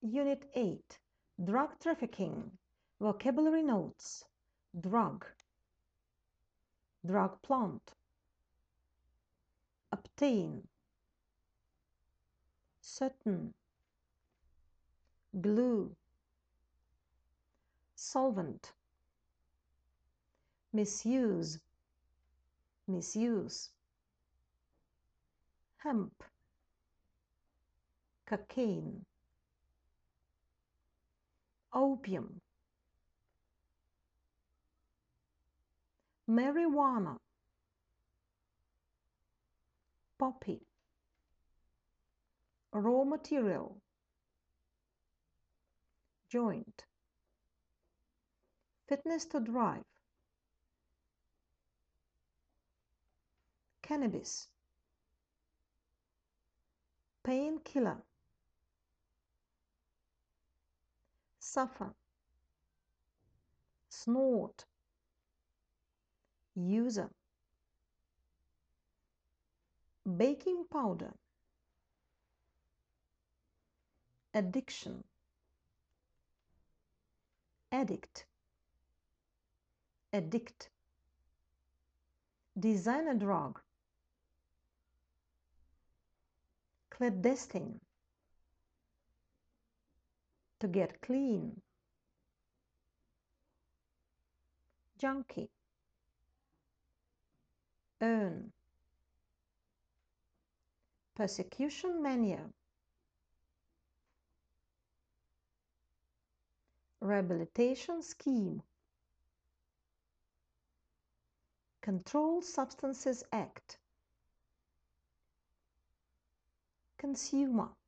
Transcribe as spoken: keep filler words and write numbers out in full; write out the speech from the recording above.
Unit eight. Drug trafficking. Vocabulary notes. Drug. Drug plant. Obtain. Certain. Glue. Solvent. Misuse. Misuse. Hemp. Cocaine. Opium. Marijuana. Poppy. Raw material. Joint. Fitness to drive. Cannabis. Painkiller. Suffer. Snort. User. Baking powder. Addiction. Addict. Addict. Designer drug. Clandestine. To get clean. Junkie. Earn. Persecution mania. Rehabilitation scheme. Controlled Substances Act. Consumer.